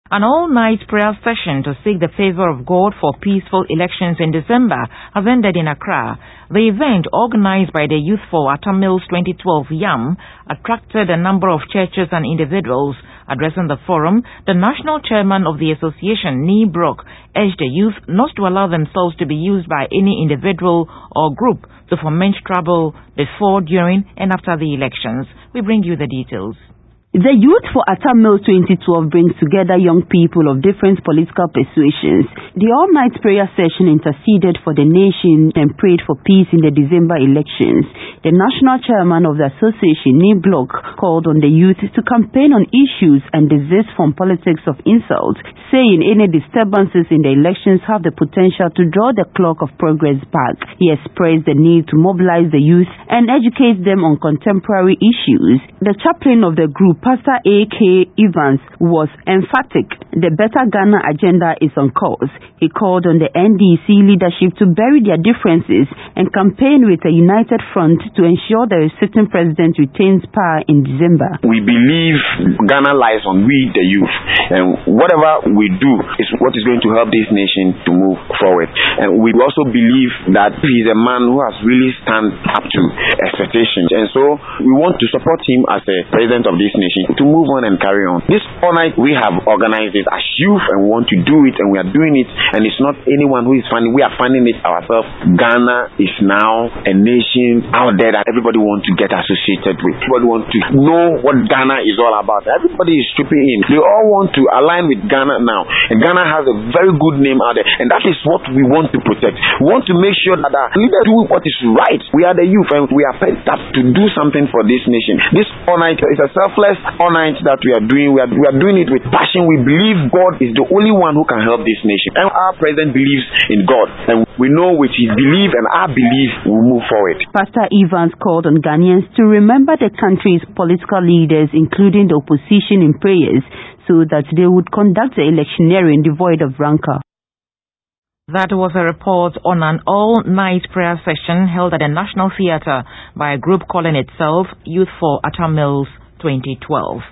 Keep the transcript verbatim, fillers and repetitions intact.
An all-night prayer session to seek the favor of God for peaceful elections in December has ended in Accra. The event, organized by the Youth for Atamils twenty twelve YAM, attracted a number of churches and individuals. Addressing the forum, the national chairman of the association, Nee Brock, urged the youth not to allow themselves to be used by any individual or group to foment trouble before, during, and after the elections. We bring you the details. The Youth for Atamils twenty twelve brings together young people of different political persuasions. The all-night prayer session interceded for the nation and prayed for peace in the December elections. The national chairman of the association, Nee Brock, called on the youth to campaign on issues and desist from politics of insult, saying any disturbances in the elections have the potential to draw the clock of progress back. He expressed the need to mobilize the youth and educate them on contemporary issues. The chaplain of the group, Pastor A K Evans, was emphatic. The Better Ghana agenda is on course. He called on the N D C leadership to bury their differences and campaign with a united front to ensure the sitting president retains power in December. We believe Ghana lies on we, the youth, and whatever we do is what is going to help this nation to move forward. And we also believe that he is a man who has really stand up to expectations, and so we want to support him as a president of this nation to move on and carry on. This all night we have organized it as youth and want to do it, and we are doing it, and it's not anyone who is funding, we are funding it ourselves. Ghana is now a nation out there that everybody wants to get associated with. Everybody wants to know what Ghana is all about. Everybody is stripping in. They all want to align with Ghana now, and Ghana has a very good name out there, and that is what we want to protect. We want to make sure that our leaders do what is right. We are the youth, and we are pent up to do something for this nation. This all night is a selfless all night that we are doing. We are, we are doing it with passion. We believe God is the only one who can help this nation, and our president believes in God, and we know with his belief and our belief we will move forward. Pastor Evans called on Ghanaians to remember the country's political leaders, including the opposition, in prayers so that they would conduct the electioneering devoid of rancor. That was a report on an all-night prayer session held at the National Theatre by a group calling itself Youth for Atamils twenty twelve.